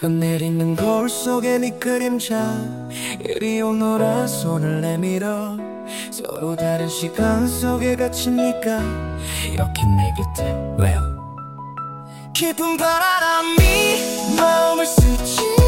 비가 내리는 거울 속에 네 그림자 이리 오너라 손을 내밀어 서로 다른 시간 속에 갇히니까 여기 내 곁에 왜요 깊은 바람이 마음을 스치